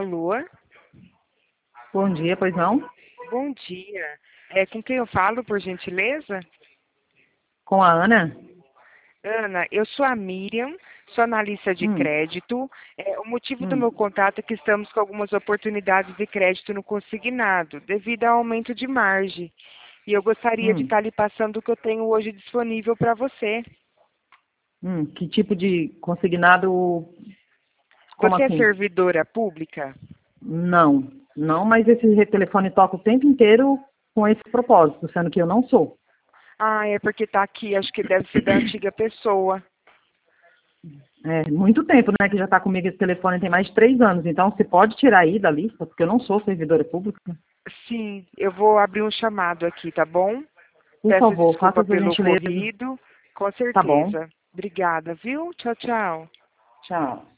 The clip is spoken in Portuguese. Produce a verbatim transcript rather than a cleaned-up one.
Alô? Bom dia, pois não? Bom dia. É com quem eu falo, por gentileza? Com a Ana? Ana, eu sou a Miriam, sou analista de Hum, crédito. É, o motivo do hum, meu contato é que estamos com algumas oportunidades de crédito no consignado, devido ao aumento de margem. E eu gostaria de hum, estar lhe passando o que eu tenho hoje disponível para você. hum. Que tipo de consignado? Como Você é assim? servidora pública? Não, não, mas esse re- telefone toca o tempo inteiro com esse propósito, sendo que eu não sou. Ah, é porque está aqui, acho que deve ser da antiga pessoa. É muito tempo, né, que já está comigo esse telefone, tem mais de três anos. Então, você pode tirar aí da lista, porque eu não sou servidora pública. Sim, eu vou abrir um chamado aqui, tá bom? Por Peço favor, faça desculpa essa pelo gentileza. ocorrido, com Tá bom? certeza. Obrigada, viu? Tchau, tchau. Tchau.